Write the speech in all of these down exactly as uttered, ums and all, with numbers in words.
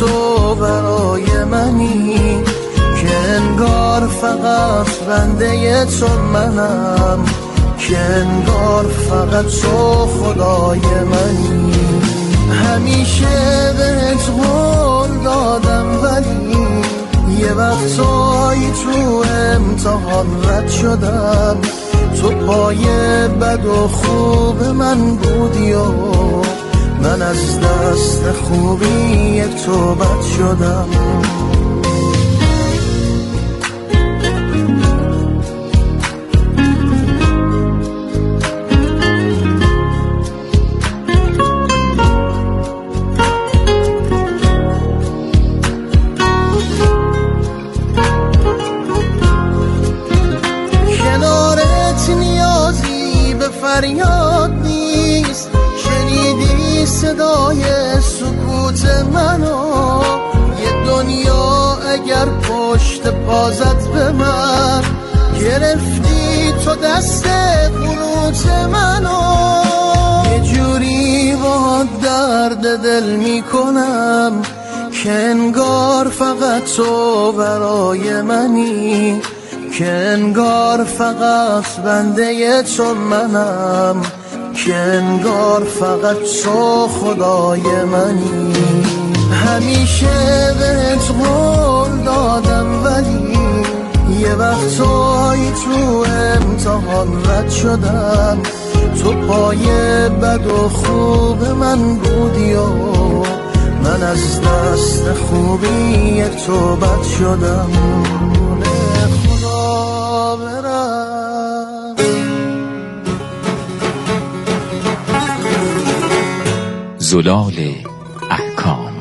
تو برای منی که انگار فقط بنده تو منم، که انگار فقط تو خدای منی. همیشه بهت قول دادم ولی یه وقتایی تو امتحان رد شدم. تو پای بد و خوب من بودی و من از دست خوبی تو بد شدم. فریاد نیست، شنیدی صدای سکوت منو؟ یه دنیا اگر پشت پازت به من گرفتی تو دست قنوت منو. یه جوری با درد دل میکنم که انگار فقط تو برای منی، که انگار فقط بنده تو منم، که انگار فقط تو خدای منی. همیشه بهت قول دادم ولی یه وقتایی تو امتحان رد شدم. تو پای بد و خوب من بودی و من از دست خوبی تو بد شدم. زلال احکام.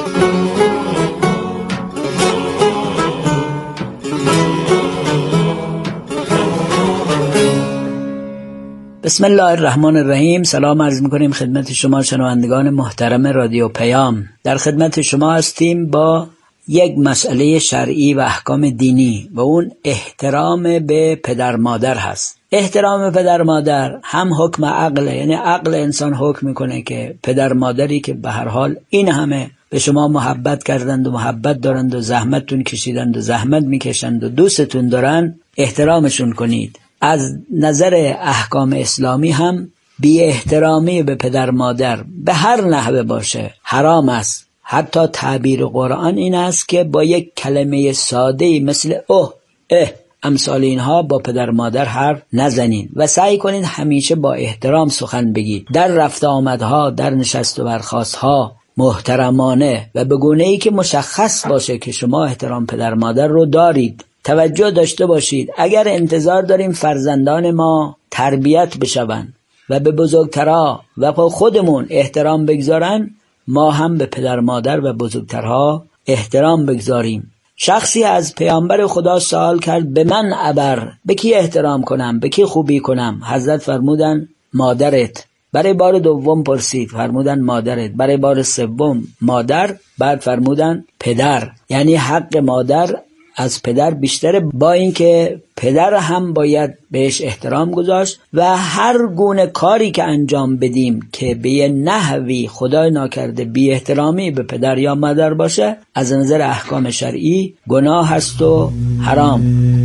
بسم الله الرحمن الرحیم. سلام عرض می‌کنیم خدمت شما شنوندگان محترم رادیو پیام. در خدمت شما هستیم با یک مسئله شرعی و احکام دینی و اون احترام به پدر مادر هست. احترام پدر مادر هم حکم عقله، یعنی عقل انسان حکم میکنه که پدر مادری که به هر حال این همه به شما محبت کردند و محبت دارند و زحمتتون کشیدند و زحمت میکشند و دوستتون دارن، احترامشون کنید. از نظر احکام اسلامی هم بی احترامی به پدر مادر به هر نحوه باشه حرام است. حتی تعبیر قرآن این است که با یک کلمه ساده‌ای مثل اوه اه امثال اینها با پدر مادر حرف نزنین و سعی کنین همیشه با احترام سخن بگید. در رفت آمدها، در نشست و برخاستها محترمانه و به گونه‌ای که مشخص باشه که شما احترام پدر مادر رو دارید. توجه داشته باشید، اگر انتظار داریم فرزندان ما تربیت بشوند و به بزرگترها و به خودمون احترام بگذارن، ما هم به پدر مادر و بزرگترها احترام بگذاریم. شخصی از پیامبر خدا سوال کرد به من ابر، به کی احترام کنم، به کی خوبی کنم؟ حضرت فرمودن مادرت. برای بار دوم پرسید، فرمودن مادرت. برای بار سوم مادر، بعد فرمودن پدر. یعنی حق مادر از پدر بیشتره، با اینکه پدر هم باید بهش احترام گذاشت و هر گونه کاری که انجام بدیم که به یه نحوی خدای ناکرده بی احترامی به پدر یا مادر باشه، از نظر احکام شرعی گناه هست و حرام.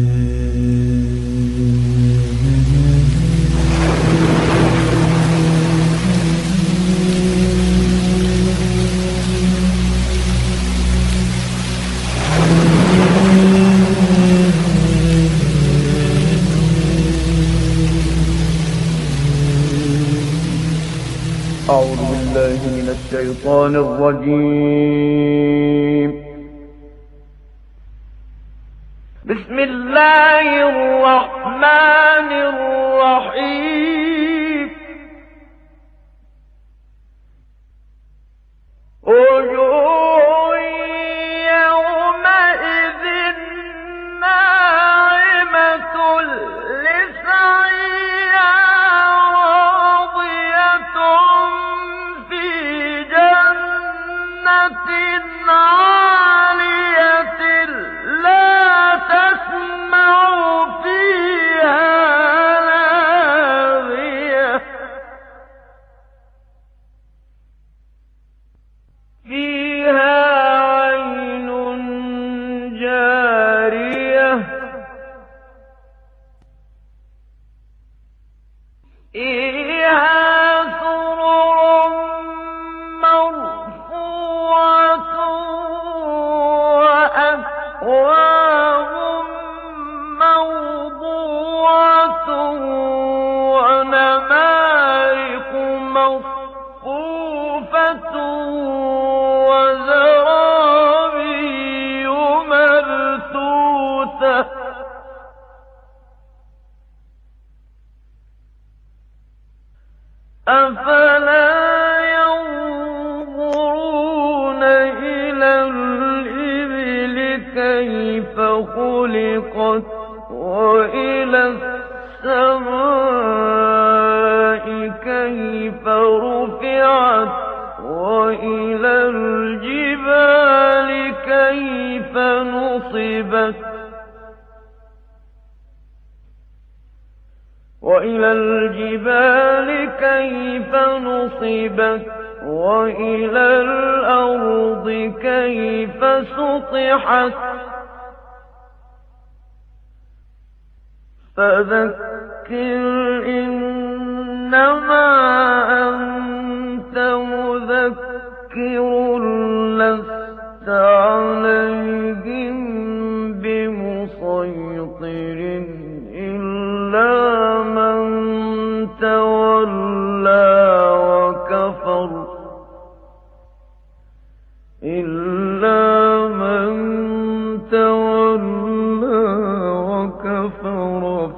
أعوذ بالله من الشيطان الرجيم. بسم الله الرحمن الرحيم. وجوه يومئذ ناعمة لسعيها راضية في جنة عالية لا تسمع فيها لاغية فيها خلقت وإلى السماء كيف رفعت وإلى الجبال كيف نصبت وإلى الجبال كيف نصبت وإلى الأرض كيف سطحت فذكر إنما أنت مذكر لست عليهم بمسيطر إلا من تولى وكفر إلا من تولى وكفر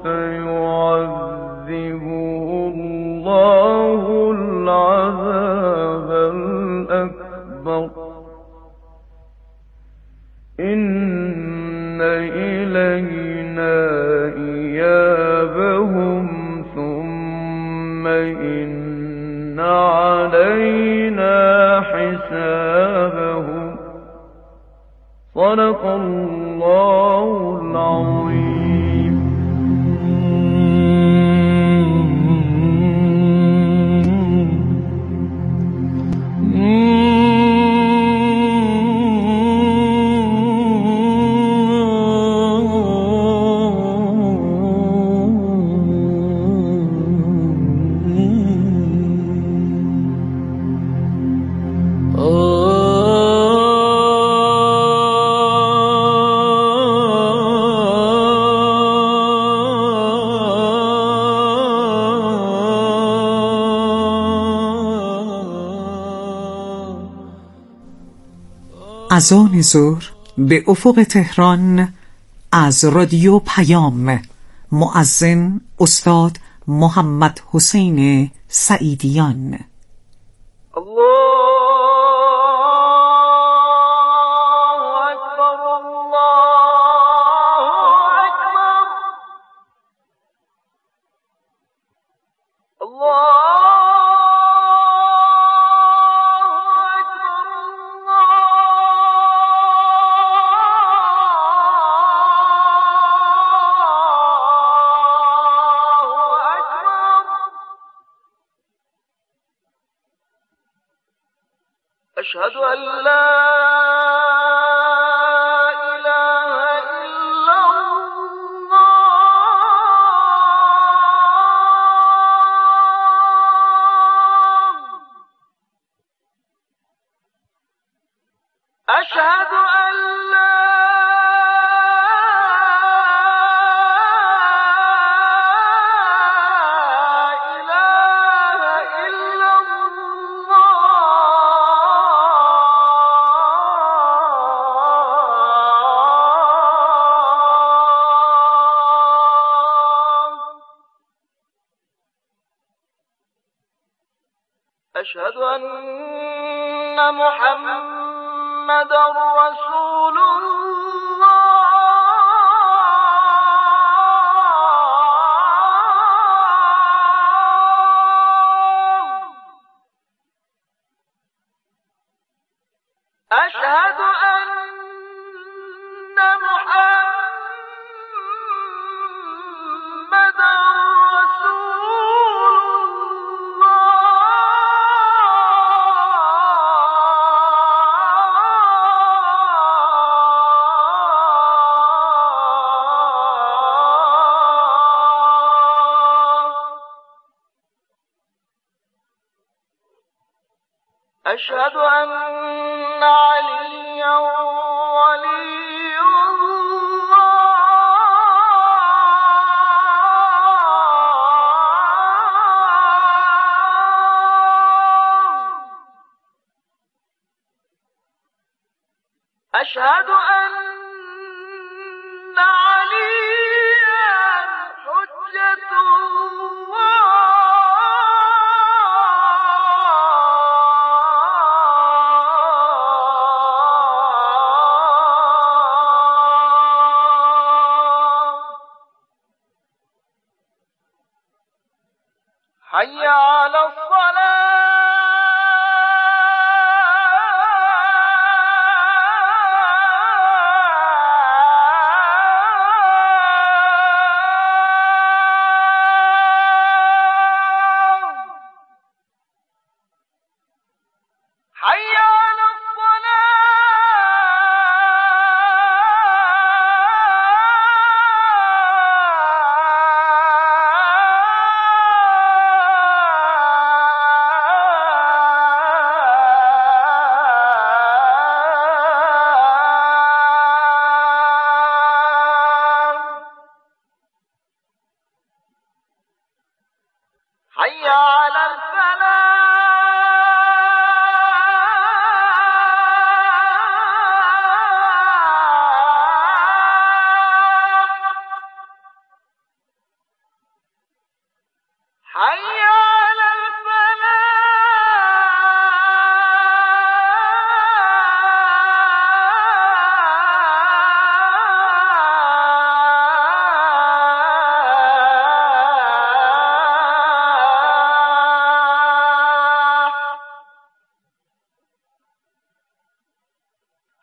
فيعذبه الله العذاب الأكبر إن إلينا إيابهم ثم إن علينا حسابهم صدق الله العظيم. اذان ظهر به افق تهران از رادیو پیام. مؤذن استاد محمد حسین سعیدیان. أشهد أن لا إله إلا الله أشهد أن لا أشهد أن محمدًا رسول الله أشهد أن محمدًا أشهد أن عليا ولي الله أشهد أن عليا حجة الله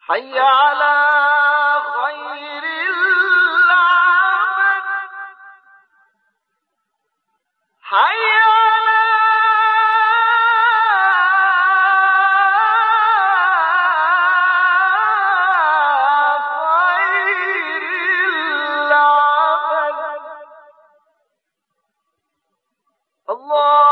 حي على خير العمل حي على خير العمل الله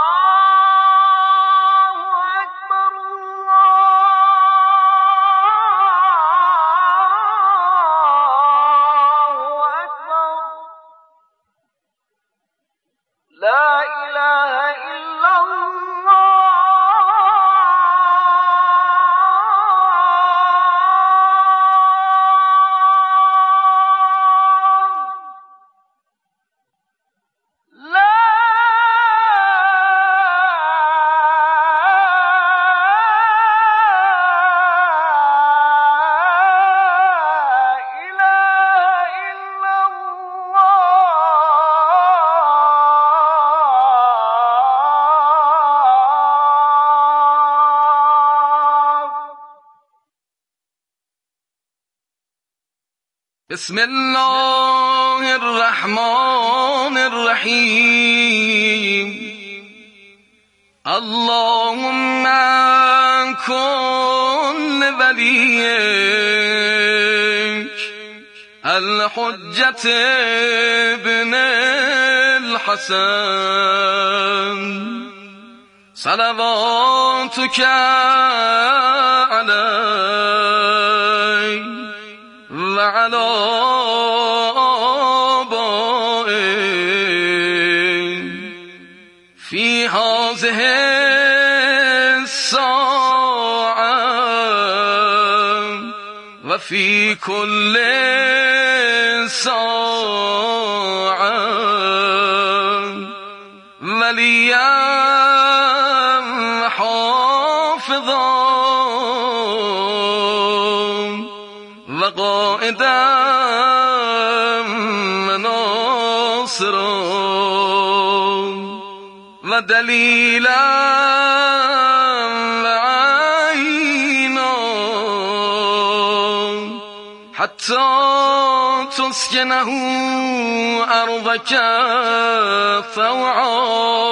بسم الله الرحمن الرحیم اللهم کن ولیک الحجة ابن الحسن صلواتك علیه وعلى آبائه في هذه الساعة وفي كل ساعة وليا حافظا وقائدا وناصرا ودليلا وعينا حتى تسكنه أرضك طوعا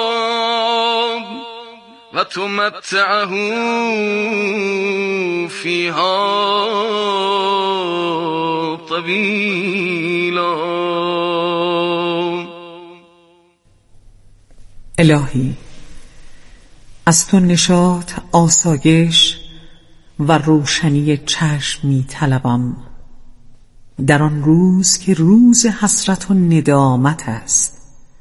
وتمتعه فيها طويلا. الهی از تو نشاط، آسایش و روشنی چشم می طلبم در آن روز که روز حسرت و ندامت است.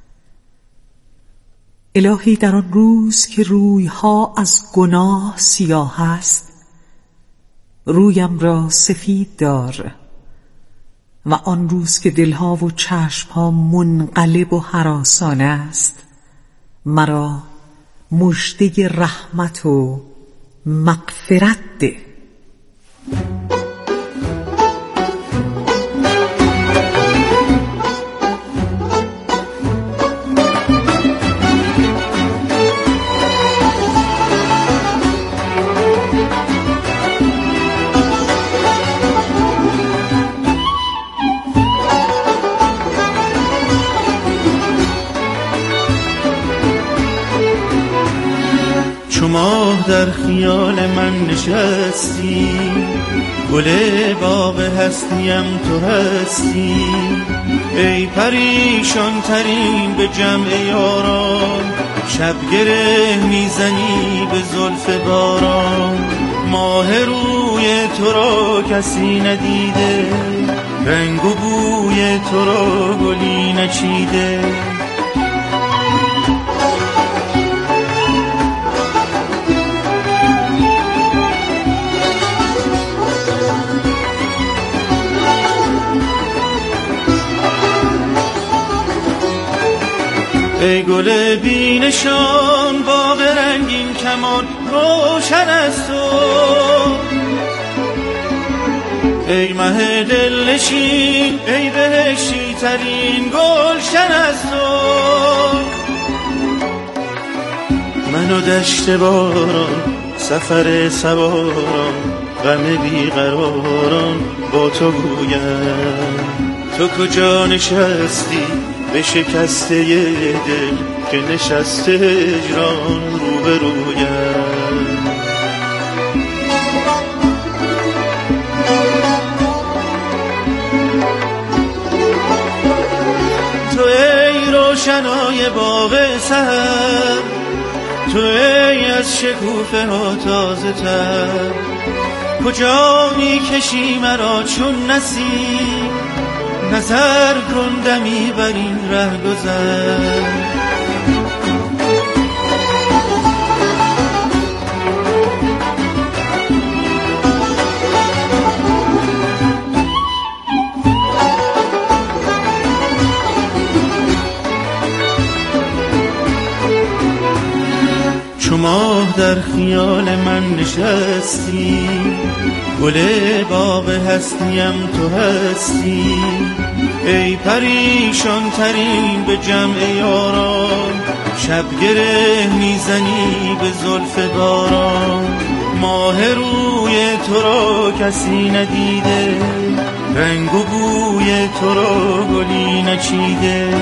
الهی در آن روز که رویها از گناه سیاه است رویم را سفید دار و آن روز که دلها و چشمها منقلب و هراسان است مرا مژده رحمت و مغفرت ده. ماه در خیال من نشستی، گل باغ هستیم تو هستی. ای پریشان ترین به جمع یاران، شب گره میزنی به زلف باران. ماه روی تو را کسی ندیده، رنگ و بوی تو را گلی نچیده. ای گل بی نشان، باغ رنگین کمان روشن است تو. ای مه دل نشین، ای بهشتی ترین گلشن است تو. من و دشت باران، سفر سواران، غم بیقراران با تو گویم. تو کجا نشستی به شکسته دل که نشسته هجران روبرویم. تو ای روشنای باغ سحر، تو ای از شکوفه ها تازه تر، کجا میکشی مرا چون نسیم، نظر کن دمی بر این ره گذر. چو ماه در خیال من نشستی، گل باغ هستیم تو هستی. ای پریشان ترین به جمع یاران، شب گره میزنی به زلف باران. ماه روی تو را کسی ندیده، رنگ و بوی تو را گلی نچیده.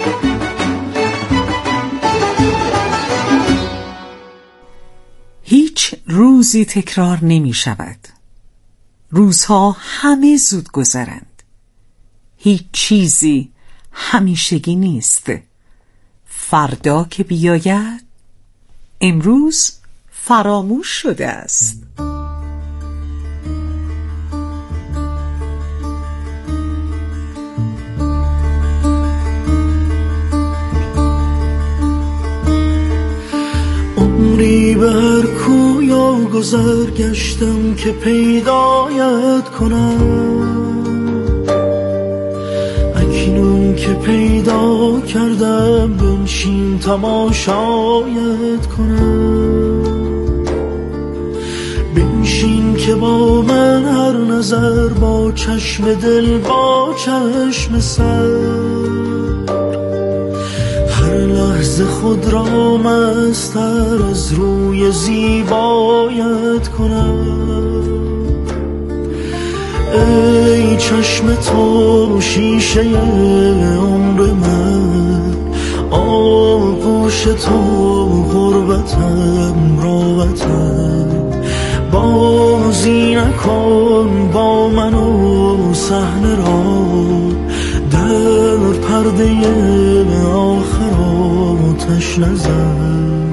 هیچ روزی تکرار نمی شود. روزها همه زود گذرند. هیچ چیزی همیشگی نیست. فردا که بیاید، امروز فراموش شده است. عمری به هر کویا گذر گشتم که پیدایت کنم، اکنون که پیدا کردم بنشین تماشایت کنم. بنشین که با من هر نظر، با چشم دل با چشم سر، هر لحظه خود را مستر از روی زیبایت کنم. ای چشم تو شیشه عمر من، آغوش تو غربتم راحتم. بازی نکن با من و صحنه را، در پرده آخر آتش نزن.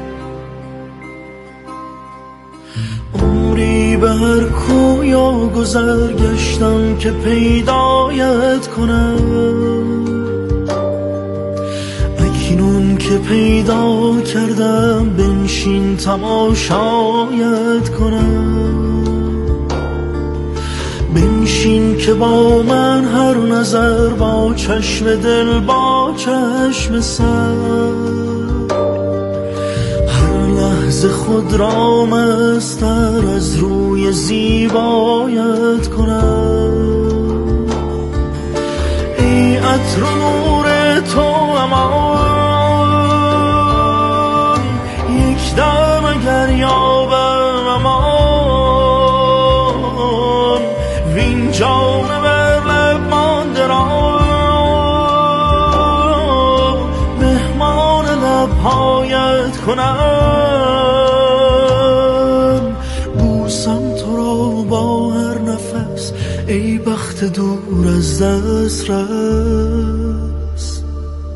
عمری به هر کویا گذر گشتم که پیدایت کنم، اکنون که پیدا کردم بنشین تماشایت کنم. بنشین که با من هر نظر، با چشم دل با چشم سر، هر لحظه خود را مستر از روی زیبایت کنم. ای عطر و نور تو امان، یک دم اگر یابم امان، وین جان بر لب مانده را مهمان لبهایت کنم. بوسم تو را با هر نفس، ای بخت دور از دست رس.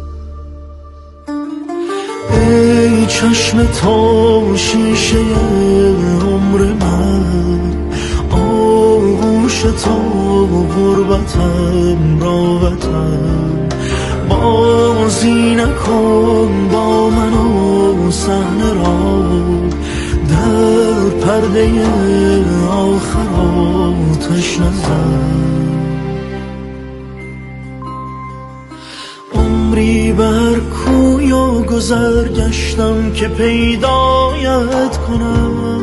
ای چشم تو شیشه عمر من، آغوش تو غربتم راحتم. بازی نکن با من و صحنه را، در پرده آخر آتش نزن. عمری بر کویا گذر گشتم که پیدایت کنم،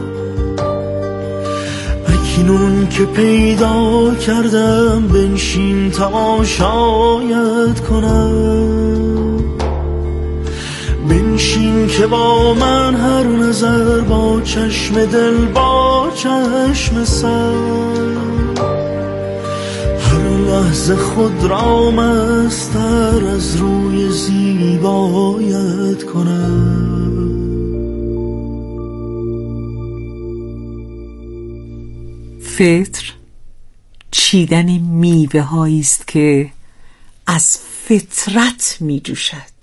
اکنون که پیدا کردم بنشین تماشایت کنم. بنشین بنشین که با من هر نظر با چشم دل با چشم سر هر لحظه خود را مستر از روی زیبایت کنم. فطر چیدن میوه هایی است که از فطرت می جوشد.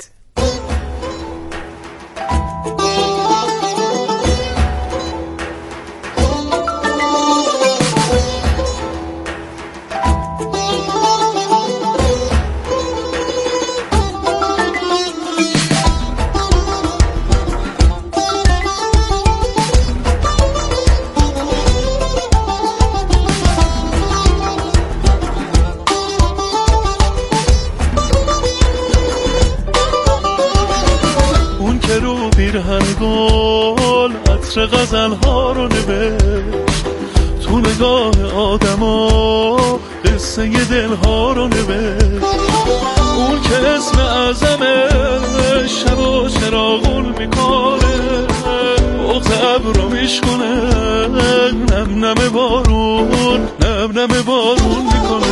پیرهن گل عطر غزل ها رو نوشت تو نگاه آدما قصه دل ها رو نوشت اون که اسم اعظمه شب و چراغون میکنه بغض ابرو میشکنه نم نم بارون نم نم بارون میکنه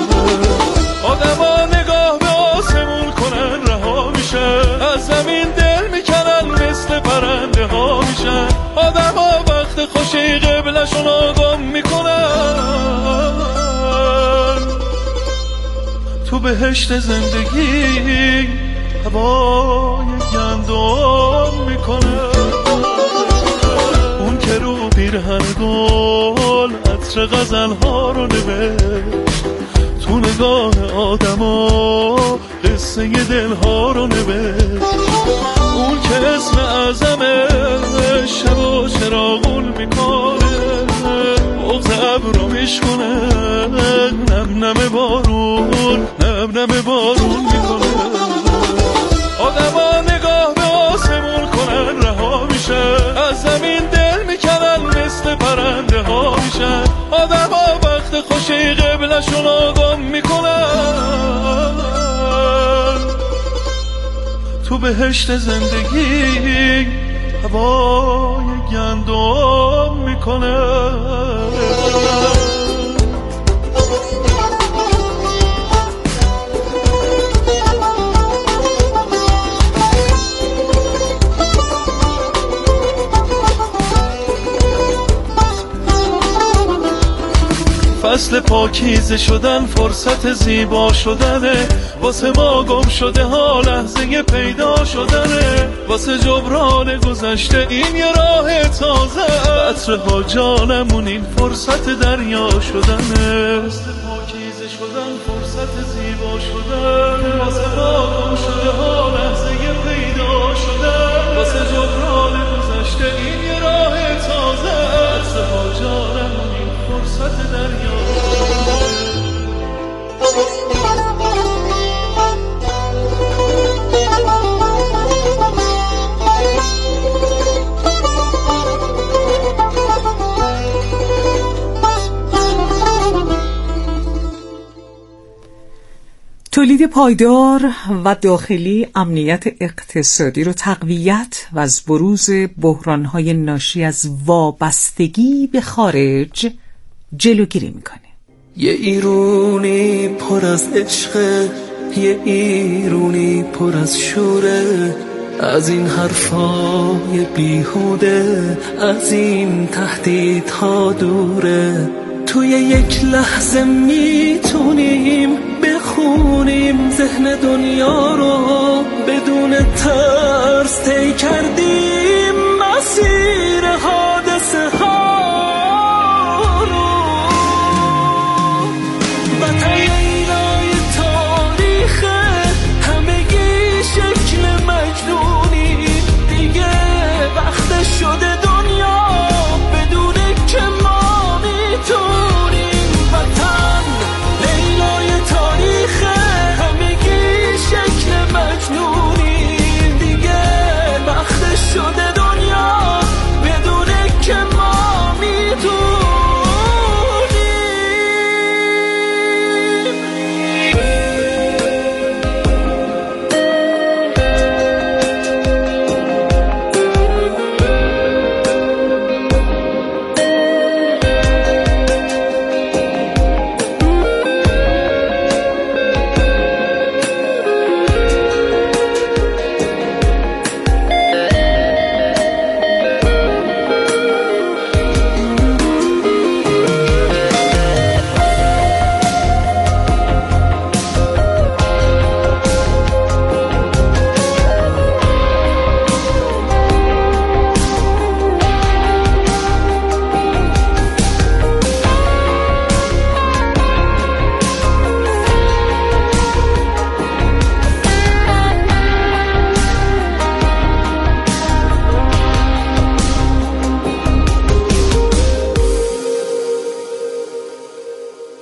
آدما نگاه به آسمون کنن رها میشه از زمین دل میکنن مثل پرنده ها میشن آدم ها وقت خوشی قبلشون آگام میکنن تو بهشت زندگی هوای گندم میکنه اون که رو پیرهن گل عطر غزل ها رو نوشت تو نگاه آدما قصه دل ها رو نوشت اون که اسم اعظمه شب و چراغون میکنه بغض ابرو میشکنه نم نم بارون نم نم بارون میکنه آدما نگاه به آسمون کنن رها میشه از زمین دل میکنن مثل پرنده ها میشن آدما وقت خوشی قبلشون آگام میکنن تو بهشت زندگی هوای گندم میکنه فصل پاکیزه شدن فرصت زیبا شدنه واسه ما گم شده ها لحظه پیدا شدنه واسه جبران گذشته این یه راه تازه عطر ها جانمون این فرصت دریا شدنه فصل پاکیزه شدن فرصت زیبا شدن واسه ما گم شده ها لحظه پیدا شدن واسه جبران گذشته این یه راه تازه عطر ها جانمون این فرصت دریا تولید پایدار و داخلی امنیت اقتصادی رو تقویت و از بروز بحران‌های ناشی از وابستگی به خارج جلوگیری میکنه. یه ایرونی پر از عشق، یه ایرونی پر از شوره، از این حرفای بیهوده، از این تهدیدها دوره. توی یک لحظه میتونیم بخونیم ذهن دنیا رو، بدون ترس طی کردیم مسیر حادثه ها رو. وطن لیلای تاریخ همگی شکل مجنونی، دیگه وقت شده دنیا بدونه که ما میتونیم. وطن لیلای تاریخ همگی شکل مجنونی، دیگه وقت شده دنیا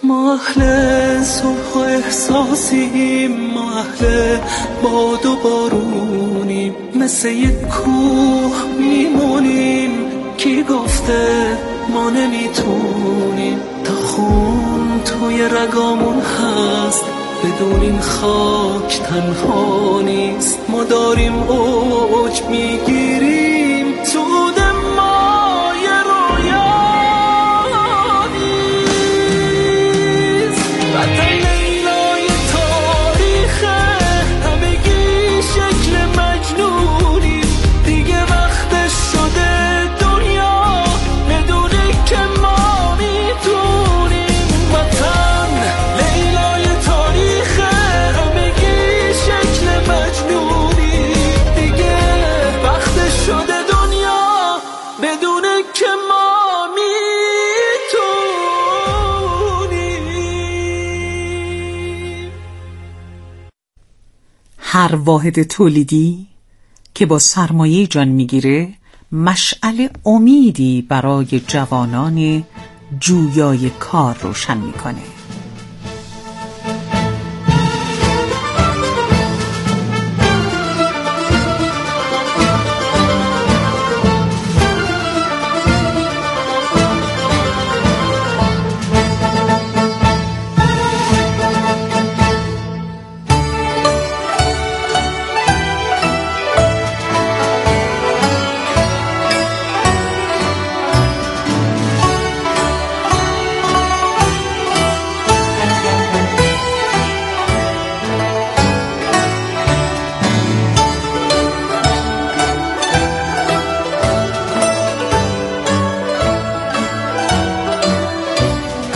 ما اهل صلح و احساسیم، ما اهل باد و بارونیم، مثل یک کوه میمونیم، کی گفته ما نمیتونیم. تا خون توی رگامون هست، بدون این خاک تنها نیست. ما داریم اوج میگیریم، سود ما یه رویا نیست. وطن لیلای تاریخه، همگی شکل مجنونیم، دیگه وقتش شده دنیا بدونه که ما میتونیم. وطن لیلای تاریخه، همگی شکل مجنونیم، دیگه وقتش شده دنیا بدونه که ما میتونیم. هر واحد تولیدی که با سرمایه جان میگیره مشعل امیدی برای جوانان جویای کار روشن میکنه.